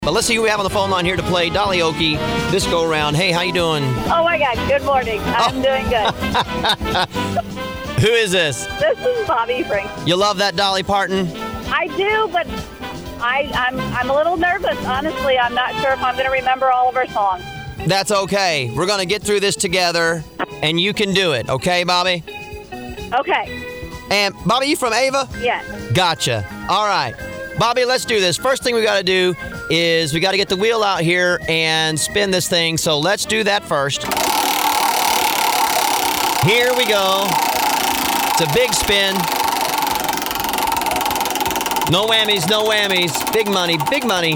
But let's see who we have on the phone line here to play Dolly Oki this go around. Hey, how you doing? Oh my God, good morning. I'm doing good. Who is this? This is Bobby Frank. You love that Dolly Parton? I do, but I'm a little nervous. Honestly, I'm not sure if I'm going to remember all of her songs. That's okay. We're going to get through this together, and you can do it. Okay, Bobby? Okay. And, Bobby, you from Ava? Yes. Gotcha. All right. Bobby, let's do this. First thing we got to do is we got to get the wheel out here and spin this thing. So let's do that first. Here we go. It's a big spin. No whammies, no whammies. Big money, big money.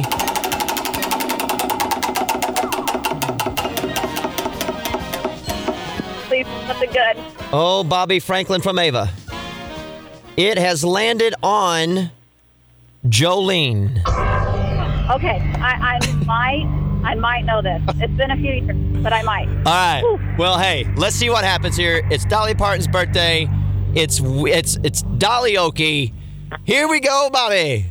Please, something good. Oh, Bobby Franklin from Ava. It has landed on Jolene. Okay, I might know this. It's been a few years, but I might. All right. Whew. Well, hey, let's see what happens here. It's Dolly Parton's birthday. It's Dolly Oki. Here we go, Bobby.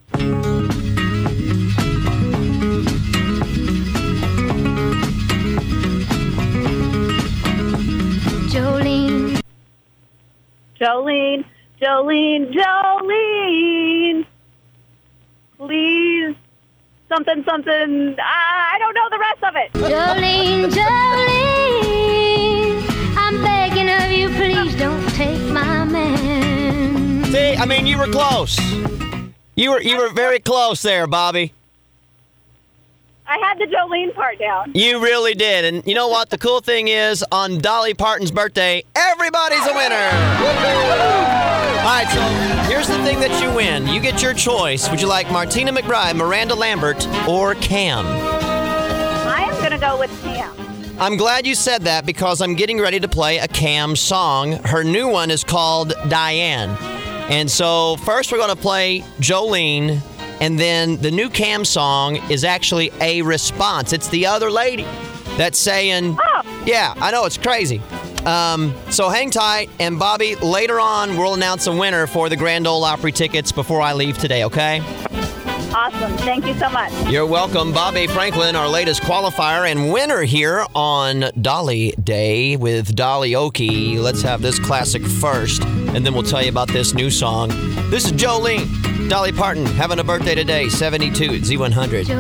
Jolene. Jolene. Jolene. Jolene. Please. Something. I don't know the rest of it. Jolene, Jolene, I'm begging of you, please don't take my man. See, I mean, you were close. You were very close there, Bobby. I had the Jolene part down. You really did. And you know what? The cool thing is, on Dolly Parton's birthday, everybody's a winner. All right, so here's the thing that you win. You get your choice. Would you like Martina McBride, Miranda Lambert, or Cam? I am going to go with Cam. I'm glad you said that because I'm getting ready to play a Cam song. Her new one is called Diane. And so first we're going to play Jolene, and then the new Cam song is actually a response. It's the other lady that's saying, Oh. Yeah, I know, it's crazy. So hang tight, and Bobby, later on we'll announce a winner for the Grand Ole Opry tickets before I leave today, okay? Awesome. Thank you so much. You're welcome. Bobby Franklin, our latest qualifier and winner here on Dolly Day with Dolly Oki. Let's have this classic first, and then we'll tell you about this new song. This is Jolene. Dolly Parton having a birthday today, 72 at Z100.